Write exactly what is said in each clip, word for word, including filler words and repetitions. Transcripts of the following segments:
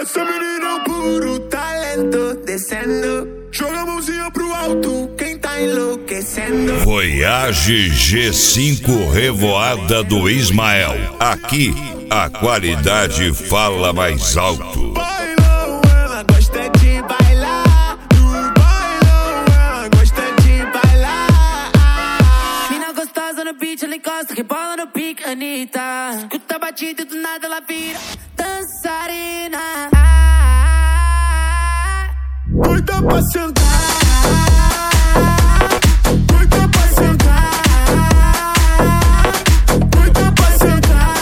Essa menina é um puro talento, descendo. Joga a mãozinha pro alto, quem tá enlouquecendo. Voyage G cinco Revoada do Ismael. Aqui, a qualidade fala mais alto. Bailão, ela gosta de bailar. No bailão, ela gosta de bailar. Mina gostosa no beat, ela encosta, rebola no pique, Anitta. Escuta a batida e do nada ela vira dançarina. Doida pra sentar, doida pra sentar, doida pra sentar.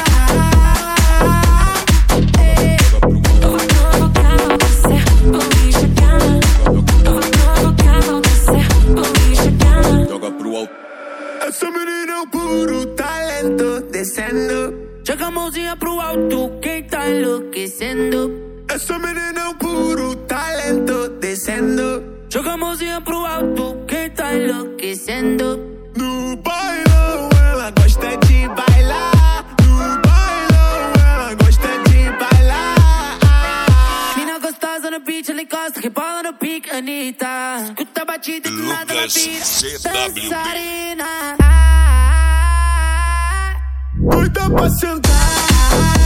Eu vou provocar você, vou me chegar. Eu vou provocar você, vou me chegar. Joga pro alto. Essa menina é um puro talento, descendo. Joga a mãozinha pro alto, quem tá enlouquecendo. Essa menina é um puro talento, descendo. Joga a mãozinha pro alto, quem tá enlouquecendo. No bailão, ela gosta de bailar. No bailão, ela gosta de bailar. Mina gostosa no beat, ela encosta, rebola no pique, Anitta. Escuta a batida e do nada ela Lucas vira C W B. dançarina. Doida pra sentar.